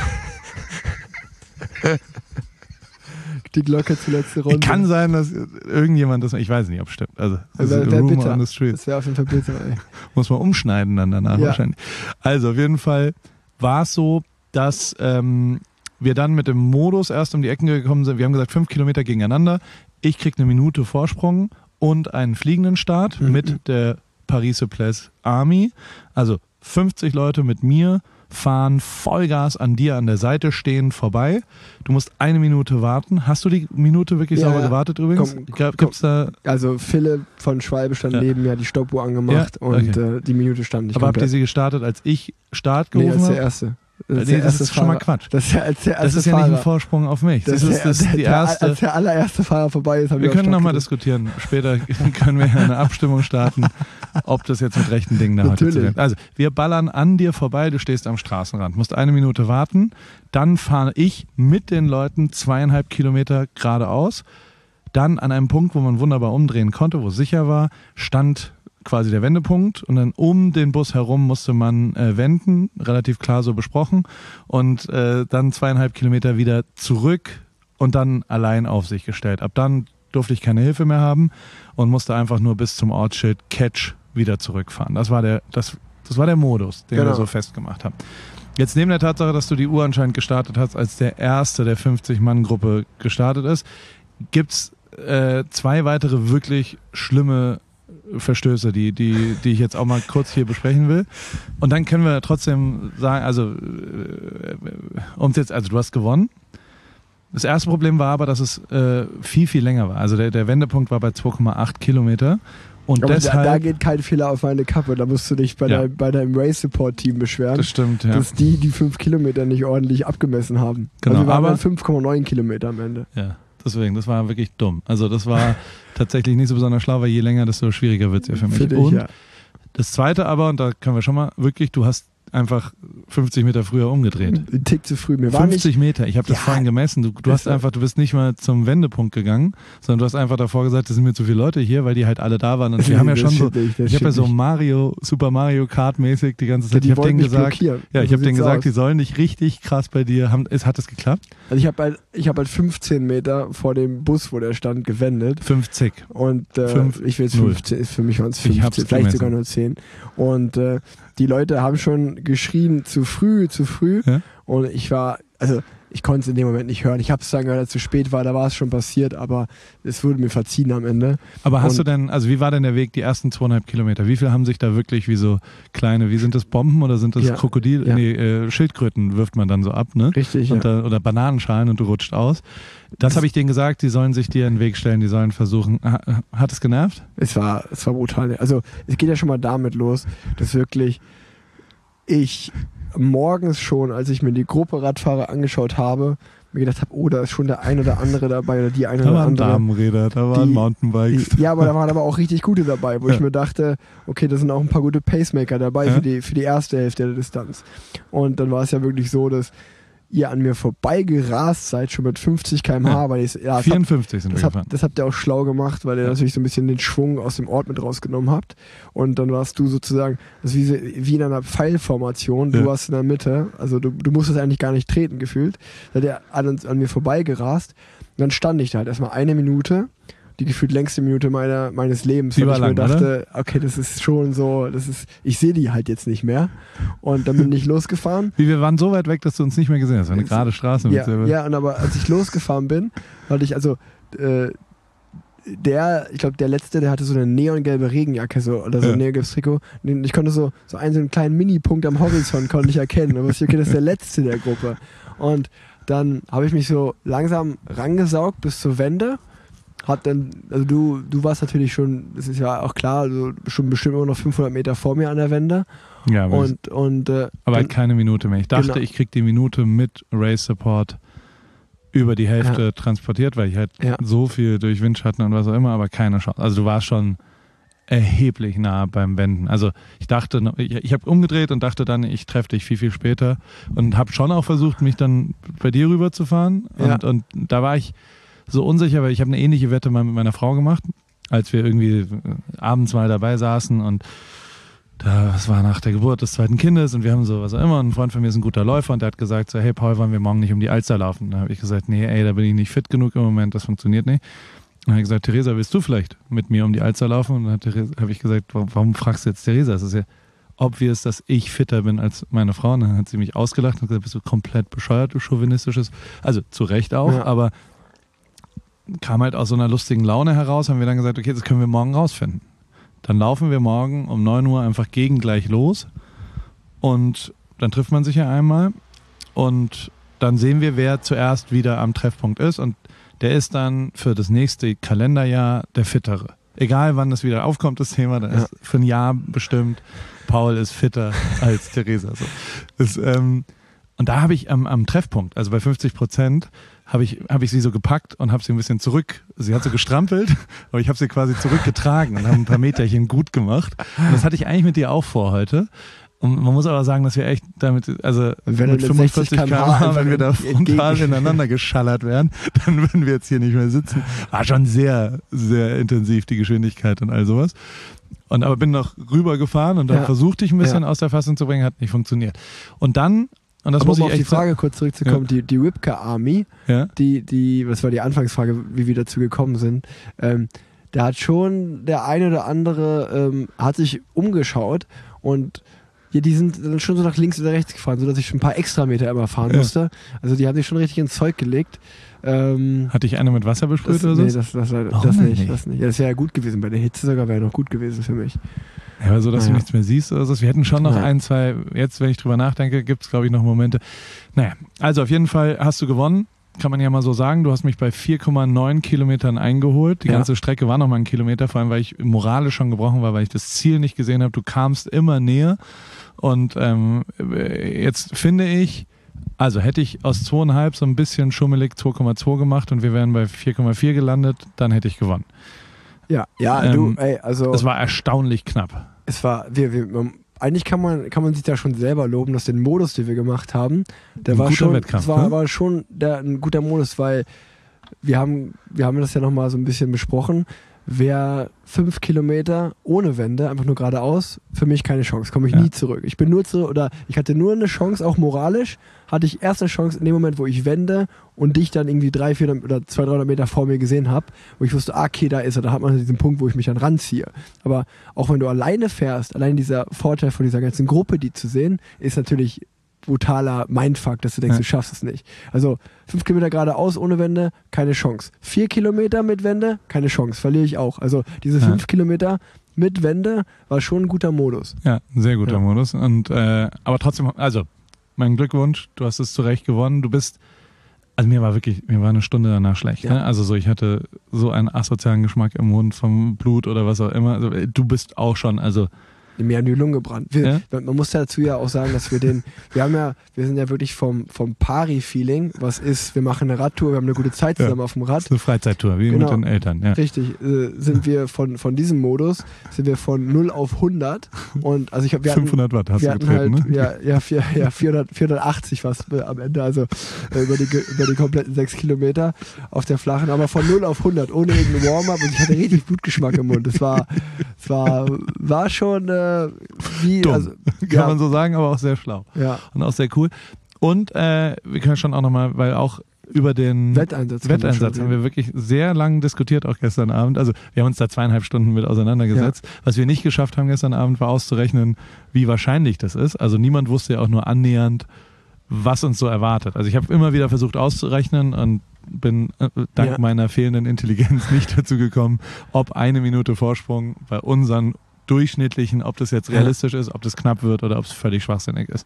Die Glocke zur letzten Runde. Kann sein, dass irgendjemand das... Ich weiß nicht, ob es stimmt. Also wäre bitter. Das wäre auf jeden Fall bitter. Ey. Muss man umschneiden dann danach wahrscheinlich. Also auf jeden Fall war es so, dass wir dann mit dem Modus erst um die Ecken gekommen sind. Wir haben gesagt, 5 Kilometer gegeneinander. Ich kriege eine Minute Vorsprung und einen fliegenden Start mit der Paris-Souplesse Army. Also 50 Leute mit mir fahren Vollgas an dir an der Seite stehen vorbei. Du musst 1 Minute warten. Hast du die Minute wirklich sauber gewartet übrigens? Gibt's da also Philipp von Schwalbe stand neben mir, hat die Stoppuhr angemacht und die Minute stand nicht. Aber habt ihr sie gestartet, als ich Start gerufen habe? Nee, als der Erste. Das ist schon mal Quatsch. Das ist ja nicht ein Vorsprung auf mich. Das ist die erste. Als der allererste Fahrer vorbei ist, wir können nochmal diskutieren. Später können wir eine Abstimmung starten, ob das jetzt mit rechten Dingen da heute zu tun hat. Also, wir ballern an dir vorbei, du stehst am Straßenrand, musst 1 Minute warten, dann fahre ich mit den Leuten 2,5 Kilometer geradeaus. Dann an einem Punkt, wo man wunderbar umdrehen konnte, wo es sicher war, stand quasi der Wendepunkt und dann um den Bus herum musste man wenden, relativ klar so besprochen und dann 2,5 Kilometer wieder zurück und dann allein auf sich gestellt. Ab dann durfte ich keine Hilfe mehr haben und musste einfach nur bis zum Ortsschild Catch wieder zurückfahren. Das war der Modus, den wir so festgemacht haben. Jetzt neben der Tatsache, dass du die Uhr anscheinend gestartet hast, als der erste der 50-Mann-Gruppe gestartet ist, gibt es 2 weitere wirklich schlimme Verstöße, die ich jetzt auch mal kurz hier besprechen will. Und dann können wir trotzdem sagen, also du hast gewonnen. Das erste Problem war aber, dass es viel, viel länger war. Also der Wendepunkt war bei 2,8 Kilometer. Und aber deshalb, da geht kein Fehler auf meine Kappe. Da musst du dich bei deinem Race-Support-Team beschweren. Das stimmt, ja. Dass die 5 Kilometer nicht ordentlich abgemessen haben. Genau, also wir waren 5,9 Kilometer am Ende. Ja. Deswegen, das war wirklich dumm. Also das war tatsächlich nicht so besonders schlau, weil je länger, desto schwieriger wird es ja für mich. Und das Zweite aber, und da können wir schon mal wirklich, du hast einfach 50 Meter früher umgedreht. Ein Tick zu früh. 50 Meter, ich habe das vorhin gemessen. Du hast einfach, du bist nicht mal zum Wendepunkt gegangen, sondern du hast einfach davor gesagt, es sind mir zu viele Leute hier, weil die halt alle da waren. Und wir haben ja schon so, ich habe ja so Super Mario Kart mäßig die ganze Zeit. Ich habe denen gesagt, die sollen nicht richtig krass bei dir haben. Hat es geklappt? Also ich habe halt 15 Meter vor dem Bus, wo der stand, gewendet. 50. Und ich will jetzt 15, für mich waren es 15, vielleicht sogar nur 10. Und die Leute haben schon geschrien, zu früh. Ja? Und ich konnte es in dem Moment nicht hören. Ich habe es dann gehört, als es zu spät war, da war es schon passiert, aber es wurde mir verziehen am Ende. Aber hast du denn, also wie war denn der Weg, die ersten 2,5 Kilometer? Wie viel haben sich da wirklich wie so kleine, wie sind das Bomben oder sind das Schildkröten wirft man dann so ab, ne? Richtig, oder Bananenschalen und du rutscht aus. Das habe ich denen gesagt, die sollen sich dir in den Weg stellen, die sollen versuchen. Hat es genervt? Es war brutal. Also es geht ja schon mal damit los, dass wirklich ich morgens schon, als ich mir die Gruppe Radfahrer angeschaut habe, mir gedacht habe, oh, da ist schon der ein oder andere dabei oder die eine oder andere. Da waren Damenräder, da waren Mountainbikes. Ja, aber da waren aber auch richtig gute dabei, wo ich mir dachte, okay, da sind auch ein paar gute Pacemaker dabei für die erste Hälfte der Distanz. Und dann war es ja wirklich so, dass ihr an mir vorbeigerast seid, schon mit 50 km/h. Weil 54 sind wir gefahren. Das habt ihr auch schlau gemacht, weil ihr natürlich so ein bisschen den Schwung aus dem Ort mit rausgenommen habt. Und dann warst du sozusagen, das ist wie in einer Pfeilformation, du warst in der Mitte, also du musstest eigentlich gar nicht treten gefühlt. Da hat er an mir vorbeigerast. Und dann stand ich da halt erstmal 1 Minute, die gefühlt längste Minute meines Lebens, weil ich mir dachte, okay, das ist schon so, ich sehe die halt jetzt nicht mehr. Und dann bin ich losgefahren. Wir waren so weit weg, dass du uns nicht mehr gesehen hast. Eine gerade Straße. Ja, und aber als ich losgefahren bin, hatte ich ich glaube, der Letzte, der hatte so eine neongelbe Regenjacke oder so ein neongelbes Trikot. Und ich konnte so einen kleinen Mini-Punkt am Horizont konnte ich erkennen. Und okay, das ist der Letzte der Gruppe. Und dann habe ich mich so langsam rangesaugt bis zur Wende. Also du warst natürlich schon, das ist ja auch klar, also schon bestimmt immer noch 500 Meter vor mir an der Wende. Ja, aber halt keine Minute mehr. Ich dachte, ich kriege die Minute mit Race Support über die Hälfte transportiert, weil ich halt so viel durch Windschatten und was auch immer, aber keine Chance. Also du warst schon erheblich nah beim Wenden. Also ich dachte, ich habe umgedreht und dachte dann, ich treffe dich viel, viel später und habe schon auch versucht, mich dann bei dir rüber zu fahren. Und da war ich so unsicher, weil ich habe eine ähnliche Wette mal mit meiner Frau gemacht, als wir irgendwie abends mal dabei saßen und das war nach der Geburt des zweiten Kindes und wir haben so was auch immer. Und ein Freund von mir ist ein guter Läufer und der hat gesagt so, hey Paul, wollen wir morgen nicht um die Alster laufen? Da habe ich gesagt, nee, da bin ich nicht fit genug im Moment, das funktioniert nicht. Und dann hat er gesagt, Theresa, willst du vielleicht mit mir um die Alster laufen? Und dann habe ich gesagt, warum fragst du jetzt Theresa? Es ist ja obvious, dass ich fitter bin als meine Frau. Und dann hat sie mich ausgelacht und gesagt, bist du komplett bescheuert, du chauvinistisches. Also zu Recht auch, aber kam halt aus so einer lustigen Laune heraus, haben wir dann gesagt, okay, das können wir morgen rausfinden. Dann laufen wir morgen um 9 Uhr einfach gegengleich los und dann trifft man sich ja einmal und dann sehen wir, wer zuerst wieder am Treffpunkt ist und der ist dann für das nächste Kalenderjahr der Fittere. Egal wann das wieder aufkommt, das Thema, dann ist für ein Jahr bestimmt, Paul ist fitter als Theresa. So. Und da habe ich am Treffpunkt, also bei 50%, habe ich sie so gepackt und habe sie ein bisschen sie hat so gestrampelt, aber ich habe sie quasi zurückgetragen und habe ein paar Meterchen gut gemacht. Und das hatte ich eigentlich mit dir auch vor heute. Und man muss aber sagen, dass wir echt damit, also wenn mit 45 km/h, wenn wir da frontal ineinander geschallert wären, dann würden wir jetzt hier nicht mehr sitzen. War schon sehr, sehr intensiv, die Geschwindigkeit und all sowas. Aber bin noch rübergefahren und dann versuchte ich ein bisschen aus der Fassung zu bringen, hat nicht funktioniert. Und dann, und das aber muss ich um auf die Frage kurz zurückzukommen, die Ripke Army, das war die Anfangsfrage, wie wir dazu gekommen sind, da hat schon der eine oder andere hat sich umgeschaut und die sind dann schon so nach links oder rechts gefahren, sodass ich schon ein paar Extrameter immer fahren musste. Also die haben sich schon richtig ins Zeug gelegt. Hatte ich eine mit Wasser besprüht oder so? Nee, das nicht. Ja, das wäre ja gut gewesen. Bei der Hitze sogar wäre noch gut gewesen für mich. Ja, aber so, dass du nichts mehr siehst oder so. Wir hätten schon noch ein, zwei, jetzt, wenn ich drüber nachdenke, gibt es, glaube ich, noch Momente. Naja, also auf jeden Fall hast du gewonnen. Kann man ja mal so sagen. Du hast mich bei 4,9 Kilometern eingeholt. Die ganze Strecke war noch mal ein Kilometer, vor allem, weil ich moralisch schon gebrochen war, weil ich das Ziel nicht gesehen habe. Du kamst immer näher. Und jetzt finde ich, also hätte ich aus 2,5 so ein bisschen schummelig 2,2 gemacht und wir wären bei 4,4 gelandet, dann hätte ich gewonnen. Also es war erstaunlich knapp. Es war, eigentlich kann man sich da schon selber loben, dass den Modus, den wir gemacht haben, der war schon, Wettkampf, war schon ein guter Modus, weil wir haben das ja nochmal so ein bisschen besprochen. Wer 5 Kilometer ohne Wende, einfach nur geradeaus, für mich keine Chance, komme ich nie zurück. Ich hatte nur eine Chance, auch moralisch, hatte ich erst eine Chance in dem Moment, wo ich wende und dich dann irgendwie 300 oder 200-300 Meter vor mir gesehen habe, wo ich wusste, okay, da ist er, da hat man diesen Punkt, wo ich mich dann ranziehe. Aber auch wenn du alleine fährst, allein dieser Vorteil von dieser ganzen Gruppe, die zu sehen, ist natürlich brutaler Mindfuck, dass du denkst, du schaffst es nicht. Also 5 Kilometer geradeaus ohne Wende, keine Chance. 4 Kilometer mit Wende, keine Chance, verliere ich auch. Also diese 5 Kilometer mit Wende war schon ein guter Modus. Ja, ein sehr guter Modus. Und aber trotzdem, also mein Glückwunsch, du hast es zu Recht gewonnen. Du bist, also mir war eine Stunde danach schlecht. Ne? Also so, ich hatte so einen asozialen Geschmack im Mund vom Blut oder was auch immer. Also, du bist auch schon, also mir haben die Lungen gebrannt. Man muss dazu ja auch sagen, dass wir sind ja wirklich vom Pari-Feeling, was ist, wir machen eine Radtour, wir haben eine gute Zeit zusammen auf dem Rad. Das ist eine Freizeittour, wie mit den Eltern. Ja. Richtig, sind wir von diesem Modus, sind wir von 0 auf 100 und also 500 Watt hast du getreten, halt, ne? 480 was am Ende, also über die kompletten 6 Kilometer auf der flachen, aber von 0 auf 100, ohne irgendeinen Warm-up und ich hatte richtig Blutgeschmack im Mund. Es war schon dumm, also, kann man so sagen, aber auch sehr schlau. Ja. Und auch sehr cool. Und wir können schon auch nochmal, weil auch über den Wetteinsatz haben wir wirklich sehr lang diskutiert, auch gestern Abend. Also wir haben uns da 2,5 Stunden mit auseinandergesetzt. Ja. Was wir nicht geschafft haben gestern Abend, war auszurechnen, wie wahrscheinlich das ist. Also niemand wusste ja auch nur annähernd, was uns so erwartet. Also ich habe immer wieder versucht auszurechnen und bin dank meiner fehlenden Intelligenz nicht dazu gekommen, ob 1 Minute Vorsprung bei unseren durchschnittlichen, ob das jetzt realistisch ist, ob das knapp wird oder ob es völlig schwachsinnig ist.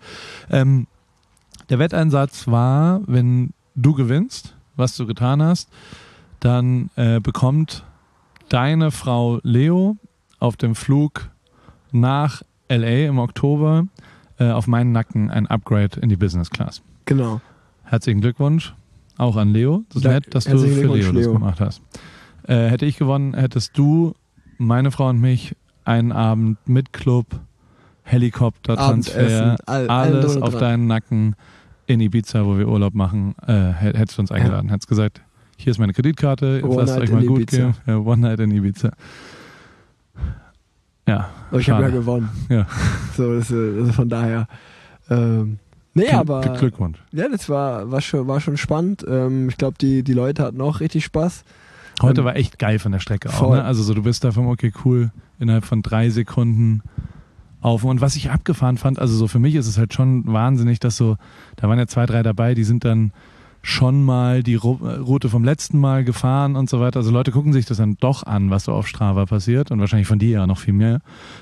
Der Wetteinsatz war, wenn du gewinnst, was du getan hast, dann bekommt deine Frau Leo auf dem Flug nach LA im Oktober auf meinen Nacken ein Upgrade in die Business Class. Genau. Herzlichen Glückwunsch auch an Leo. Das ist nett, dass du für Leo das gemacht hast. Hätte ich gewonnen, hättest du, meine Frau und mich, einen Abend mit Club, Helikoptertransfer, alles auf deinen Nacken in Ibiza, wo wir Urlaub machen, hättest du uns eingeladen. Hättest gesagt, hier ist meine Kreditkarte, jetzt lasst euch mal gut gehen. Ja, One Night in Ibiza. Ja. Aber ich habe ja gewonnen. Ja. So, das von daher. Aber. Glückwunsch. Ja, das war schon spannend. Ich glaube, die Leute hatten auch richtig Spaß. Heute war echt geil von der Strecke auch. Ne? Also so, du bist da vom okay, cool, innerhalb von 3 Sekunden auf. Und was ich abgefahren fand, also so für mich ist es halt schon wahnsinnig, dass so, da waren ja 2, 3 dabei, die sind dann schon mal die Route vom letzten Mal gefahren und so weiter. Also Leute gucken sich das dann doch an, was so auf Strava passiert und wahrscheinlich von dir ja noch viel mehr.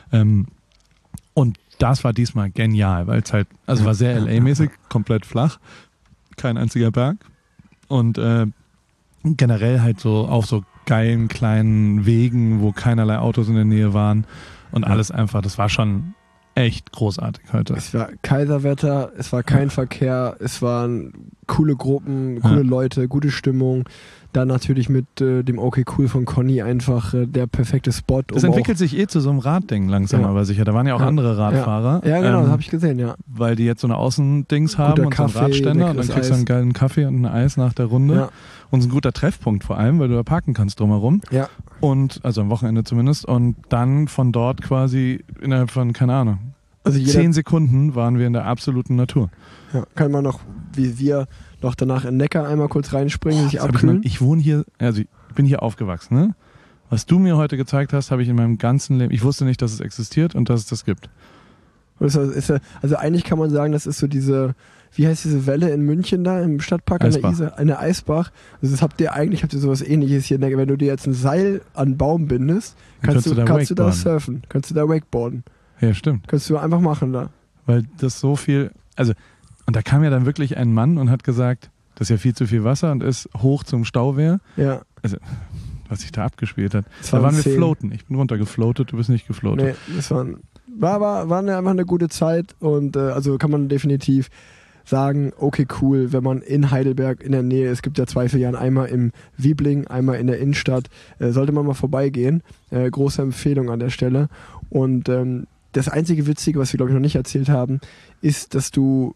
Und das war diesmal genial, weil es halt, also war sehr LA-mäßig, komplett flach, kein einziger Berg und generell halt so auf so geilen kleinen Wegen, wo keinerlei Autos in der Nähe waren und alles einfach, das war schon echt großartig heute. Es war Kaiserwetter, es war kein Verkehr, es waren coole Gruppen, coole Leute, gute Stimmung. Dann natürlich mit dem Okay Cool von Conny einfach der perfekte Spot. Das entwickelt sich zu so einem Radding langsam, aber sicher. Da waren ja auch andere Radfahrer. Ja, genau, das habe ich gesehen, ja. Weil die jetzt so eine Außendings haben und so einen Radständer und dann kriegst du einen geilen Kaffee und ein Eis nach der Runde. Ja. Und es ist ein guter Treffpunkt vor allem, weil du da parken kannst drumherum. Ja. Und, also am Wochenende zumindest. Und dann von dort quasi innerhalb von, keine Ahnung, 10 Sekunden waren wir in der absoluten Natur. Ja, kann man noch, wie wir, noch danach in Neckar einmal kurz reinspringen, sich abkühlen. Ich wohne hier, also ich bin hier aufgewachsen, ne? Was du mir heute gezeigt hast, habe ich in meinem ganzen Leben, ich wusste nicht, dass es existiert und dass es das gibt. Also eigentlich kann man sagen, das ist so diese, wie heißt diese Welle in München da im Stadtpark an der Isar? Eine Eisbach. Also das habt ihr sowas ähnliches hier. Wenn du dir jetzt ein Seil an einen Baum bindest, kannst du da surfen, kannst du da wakeboarden. Ja, stimmt. Kannst du einfach machen da. Weil das so viel, also, und da kam ja dann wirklich ein Mann und hat gesagt, das ist ja viel zu viel Wasser und ist hoch zum Stauwehr. Ja. Also, was sich da abgespielt hat. Da waren wir floaten. Ich bin runtergefloatet, du bist nicht gefloatet. Nee, das war einfach eine gute Zeit und also kann man definitiv sagen, okay, cool, wenn man in Heidelberg in der Nähe, es gibt ja 2 Filialen, einmal im Wiebling, einmal in der Innenstadt, sollte man mal vorbeigehen. Große Empfehlung an der Stelle. Und das einzige Witzige, was wir glaube ich noch nicht erzählt haben, ist, dass du,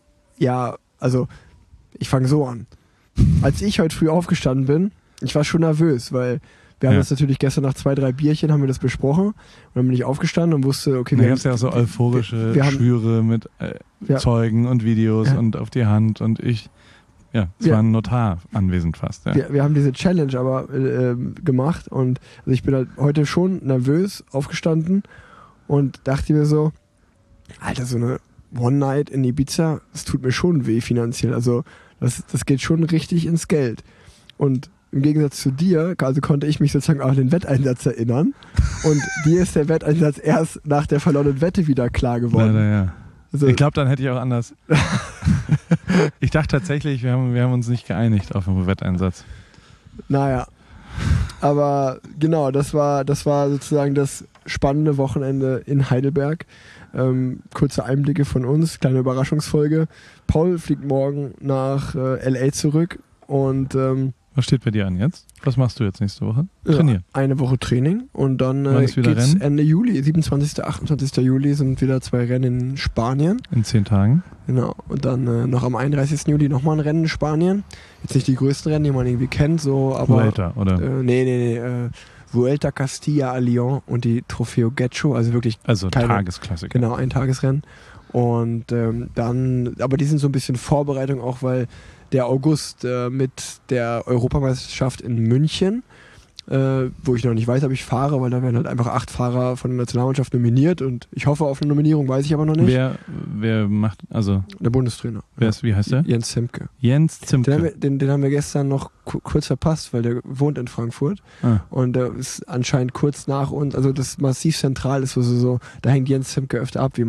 ich fange so an. Als ich heute früh aufgestanden bin, ich war schon nervös, weil wir haben das natürlich gestern nach 2, 3 Bierchen haben wir das besprochen und dann bin ich aufgestanden und wusste, okay, wir haben ja so euphorische Schwüre mit Zeugen und Videos und auf die Hand und es war ein Notar anwesend fast. Ja. Wir haben diese Challenge aber gemacht und also ich bin halt heute schon nervös aufgestanden und dachte mir so, Alter, so eine One-Night in Ibiza, das tut mir schon weh finanziell. Also das geht schon richtig ins Geld. Und im Gegensatz zu dir, also konnte ich mich sozusagen auch an den Wetteinsatz erinnern. Und dir ist der Wetteinsatz erst nach der verlorenen Wette wieder klar geworden. Leider, ja. Also, ich glaube, dann hätte ich auch anders. Ich dachte tatsächlich, wir haben uns nicht geeinigt auf den Wetteinsatz. Naja. Aber genau, das war sozusagen das spannende Wochenende in Heidelberg. Kurze Einblicke von uns, kleine Überraschungsfolge. Paul fliegt morgen nach LA zurück und was steht bei dir an jetzt? Was machst du jetzt nächste Woche? Trainieren. Ja, eine Woche Training und dann geht's Rennen? Ende Juli, 27. 28. Juli sind wieder 2 Rennen in Spanien. In 10 Tagen. Genau. Und dann noch am 31. Juli nochmal ein Rennen in Spanien. Jetzt nicht die größten Rennen, die man irgendwie kennt, so, aber. Vuelta, oder? Nee. Vuelta Castilla a León und die Trofeo Getxo, also wirklich. Also Tagesklassiker. Genau, ein Tagesrennen. Und dann, aber die sind so ein bisschen Vorbereitung auch, weil der August mit der Europameisterschaft in München, wo ich noch nicht weiß, ob ich fahre, weil da werden halt einfach 8 Fahrer von der Nationalmannschaft nominiert und ich hoffe auf eine Nominierung, weiß ich aber noch nicht. Wer macht, also... Der Bundestrainer. Wie heißt der? Jens Zimke. Jens Zimke. Den haben wir gestern noch kurz verpasst, weil der wohnt in Frankfurt. Und der ist anscheinend kurz nach uns, also das Massiv Zentral ist so, da hängt Jens Zimke öfter ab, wie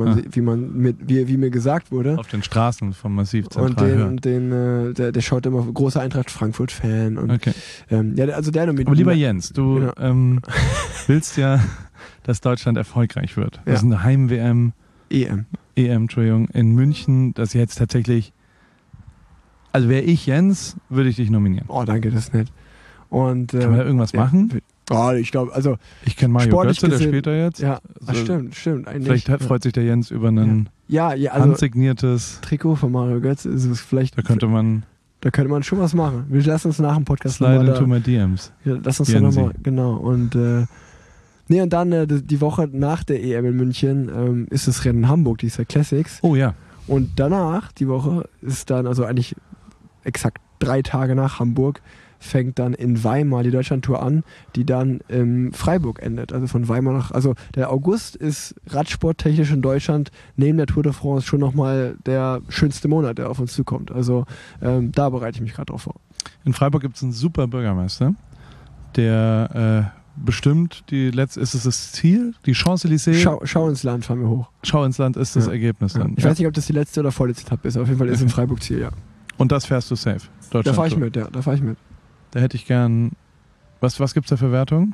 mir gesagt wurde. Auf den Straßen vom Massiv Zentral. Und der schaut immer, großer Eintracht Frankfurt-Fan. Und, okay. Also der Aber lieber Jens, du willst ja, dass Deutschland erfolgreich wird. Das ist eine Heim-WM. EM, Entschuldigung, in München, das jetzt tatsächlich. Also wäre ich Jens, würde ich dich nominieren. Oh, danke, das ist nett. Und, kann man da irgendwas machen? Oh, ich glaube, also ich kenne Mario Götze, der spielt da jetzt. Ja, also, stimmt. Eigentlich, vielleicht freut sich der Jens über ein also handsigniertes Trikot von Mario Götze. Ist es vielleicht, da könnte man schon was machen. Wir lassen uns nach dem Podcast slide into my DMs. Ja, lass uns dann nochmal, genau. Und und dann die Woche nach der EM in München ist das Rennen in Hamburg, die Classics. Oh ja. Und danach, die Woche, ist dann, also eigentlich exakt 3 Tage nach Hamburg, fängt dann in Weimar die Deutschlandtour an, die dann in Freiburg endet. Also von Weimar also der August ist radsporttechnisch in Deutschland neben der Tour de France schon nochmal der schönste Monat, der auf uns zukommt. Also da bereite ich mich gerade drauf vor. In Freiburg gibt es einen super Bürgermeister, der bestimmt ist es das Ziel? Die Champs-Élysées? Schau ins Land, fahren wir hoch. Schau ins Land ist das Ergebnis dann. Ich weiß nicht, ob das die letzte oder vorletzte Etappe ist, auf jeden Fall ist es in Freiburg Ziel, ja. Und das fährst du safe? Da fahre ich mit. Da hätte ich gern, was gibt es da für Wertungen?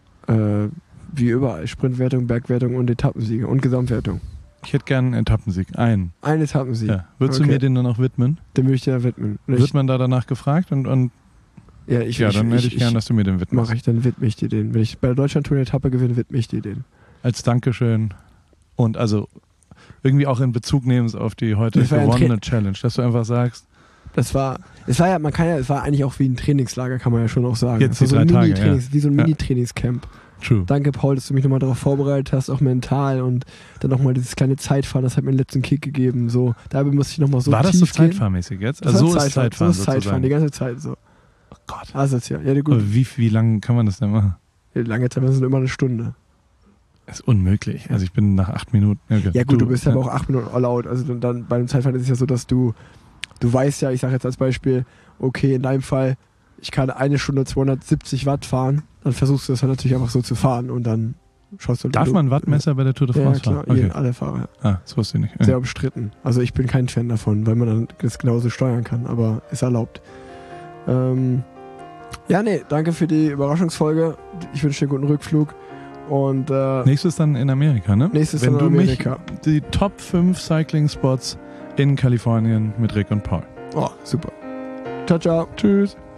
Wie überall, Sprintwertung, Bergwertung und Etappensiege und Gesamtwertung. Ich hätte gern einen Etappensieg, einen. Ein Etappensieg? Ja. Würdest du mir den dann auch widmen? Den würde ich dir widmen. Wird man da danach gefragt und dann hätte ich gern, dass du mir den widmest. Mache ich, dann widme ich dir den. Wenn ich bei der Deutschlandtour eine Etappe gewinne, widme ich dir den. Als Dankeschön und also irgendwie auch in Bezug nehmst auf die heute gewonnene Challenge, dass du einfach sagst, es war eigentlich auch wie ein Trainingslager, kann man ja schon auch sagen. Jetzt die 3 Tage, wie so ein Mini-Trainingscamp. True. Danke, Paul, dass du mich nochmal darauf vorbereitet hast, auch mental, und dann nochmal dieses kleine Zeitfahren, das hat mir den letzten Kick gegeben. So, dabei musste ich nochmal so war tief das so gehen. zeitfahrmäßig jetzt? Also so ist Zeitfahren sozusagen. Die ganze Zeit so. Oh Gott. Ja, gut. Aber wie lange kann man das denn machen? Lange Zeit, das sind immer eine Stunde. Das ist unmöglich. Also ich bin nach 8 Minuten. Okay. Ja gut, du bist aber auch 8 Minuten all out. Also dann bei dem Zeitfahren ist es ja so, dass du weißt ja, ich sage jetzt als Beispiel, okay, in deinem Fall, ich kann 1 Stunde 270 Watt fahren, dann versuchst du das halt natürlich einfach so zu fahren und dann schaust du... Darf man Wattmesser bei der Tour de France fahren? Ja, klar, alle Fahrer. Das wusste ich nicht. Sehr umstritten. Also ich bin kein Fan davon, weil man dann das genauso steuern kann, aber ist erlaubt. Danke für die Überraschungsfolge. Ich wünsche dir einen guten Rückflug. Und nächstes dann in Amerika, ne? Nächstes dann in Amerika. Die Top 5 Cycling-Spots in Kalifornien mit Rick und Paul. Oh, super. Ciao, ciao. Tschüss.